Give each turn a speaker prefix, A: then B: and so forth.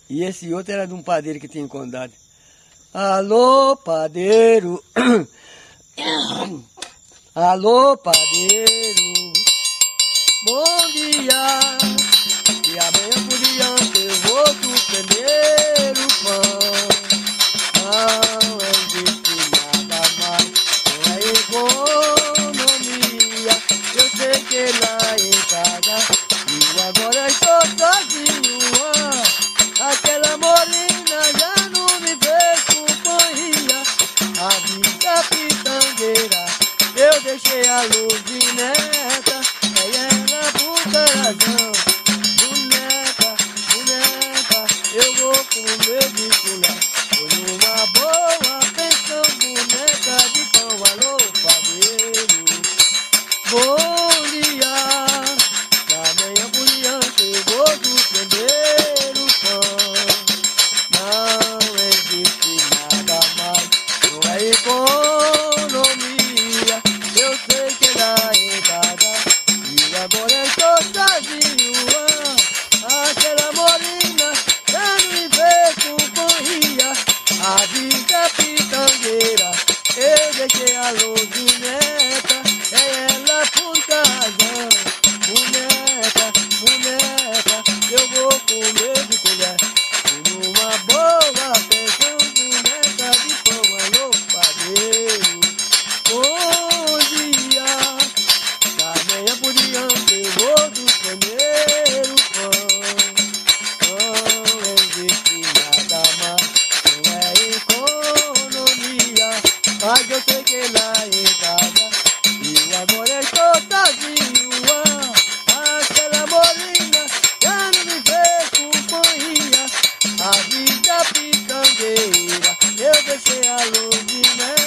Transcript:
A: E esse outro era de um padeiro que tinha encomendado. Alô, padeiro. Alô, padeiro. Bom dia. E amanhã por diante eu vou suspender o pão. Não existe nada mais, não é economia. Eu sei que lá em casa eu agora estou sozinho. Aquela morena já não me fez companhia. A vida pitangueira, eu deixei a luzineta. É ela por coração. Boneca, boneca, eu vou comer de colher. Foi uma boa pensão, boneca de pão. Alô, padeiro. Bom dia. Da manhã por diante eu vou suspender o pão. Não existe nada mais, não é economia. Eu sei que lá em casa e agora estou sozinho. Aquela morena já não me fez companhia. A vida pitangueira, eu deixei a luzineta. É ela por razão. Boneca, boneca, eu vou comer de colher. Uma boa pensão, boneca de pão. Alô, padeiro. Bom dia. Da manhã por diante eu vou suspender o pão. Não existe nada mais, não é economia. Mas eu sei que lá em casa eu agora estou sozinho. Aquela morena já não me fez companhia. A vida pitangueira, eu deixei a luzineta.